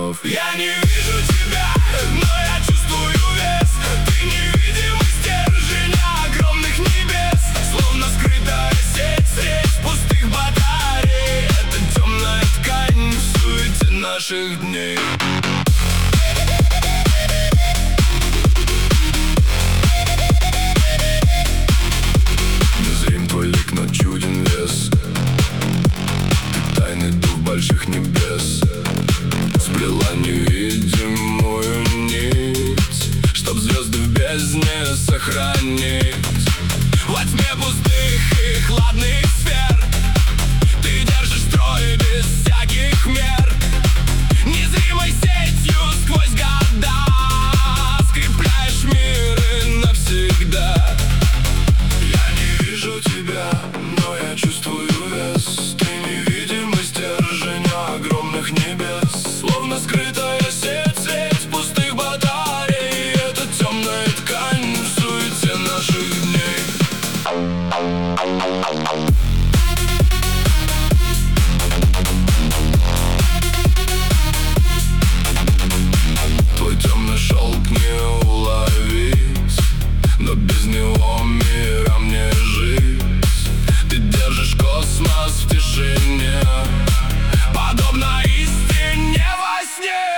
снов. Я не вижу тебя, но я чувствую вес. Ты невидимый стержень огромных небес, словно скрытая сеть средь пустых батарей. Это темная ткань в суете наших дней. Чуден вес, ты тайный дух больших небес, сплела невидимую нить, чтоб звезды в бездне сохранить. Во тьме пустых и хладных сфер ты держишь строй без всяких мер. Незримой сетью сквозь года скрепляешь мир навсегда. Я не вижу тебя, но я чувствую вес. Ты невидимый стержень огромных небес, словно скрытая сеть средь пустых батарей. Это темная ткань в суете наших дней. Твой темный шелк не уловить, но без него мира мне жить. Ты держишь космос в тишине, подобно истине во сне.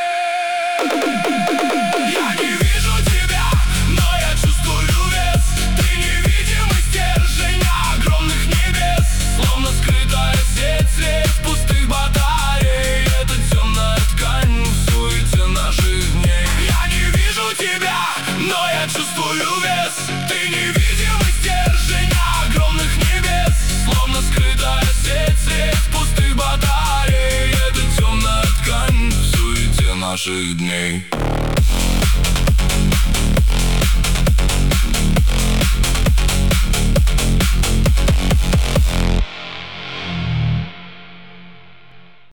Я не вижу тебя, но я чувствую вес. Ты невидимый стержень огромных небес, словно скрытая сеть средь пустых батарей. Это темная ткань в суете наших дней. Я не вижу тебя, но я чувствую вес. Ты невидимый стержень огромных небес, словно скрытая сеть средь пустых батарей. Это темная ткань в суете наших дней.